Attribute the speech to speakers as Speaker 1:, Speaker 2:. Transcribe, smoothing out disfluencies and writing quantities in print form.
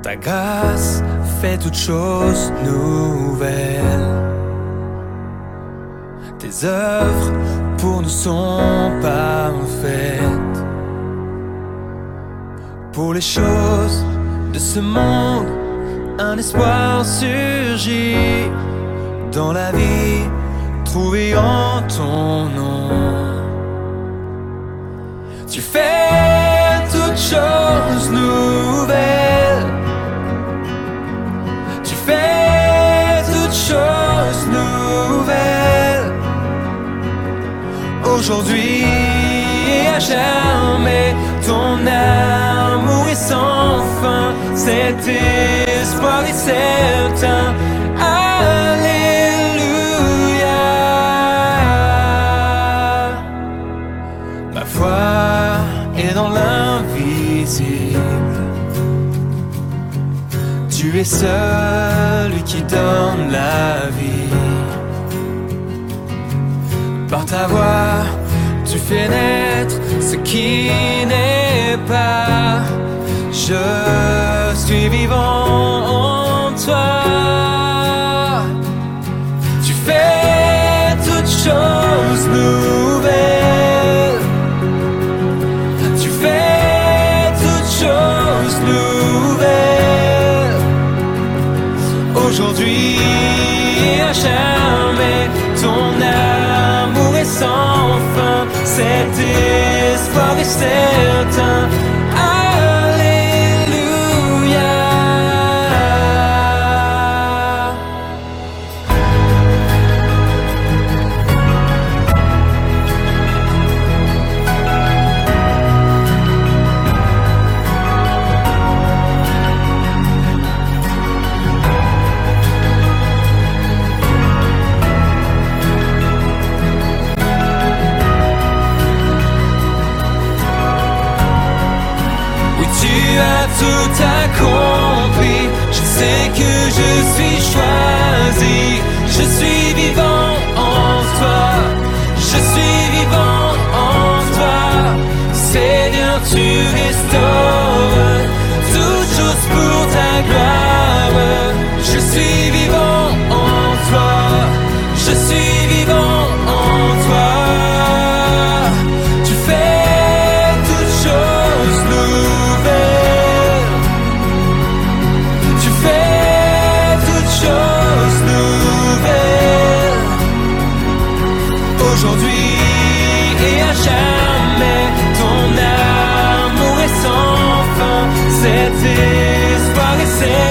Speaker 1: Ta grâce fait toutes choses nouvelles. Tes œuvres pour nous sont parfaites. Pour les choses de ce monde, un espoir surgit. Dans la vie, trouvé en ton nom. Tu fais toutes choses nouvelles. Tu fais toutes choses nouvelles. Aujourd'hui et à jamais, ton amour est sans fin. Cet espoir est certain. Alléluia. Ma foi est dans l'invisible. Tu es celui qui donne la vie. Par ta voix, tu fais naître ce qui n'est pas. Je suis vivant en toi. Tu fais toutes choses nouvelles. Tu fais toutes choses nouvelles. Aujourd'hui et à jamais, ton amour est sans fin. Cet espoir est certain. Tout accompli, je sais que je suis choisi. Je suis vivant en toi. Je suis vivant en toi. Seigneur, tu restaures toutes choses pour ta gloire. Je suis vivant en toi. Je suis vivant en toi. Tu fais toutes choses nouvelles. Choses nouvelles. Aujourd'hui et à jamais, ton amour est sans fin. Cet espoir est certain.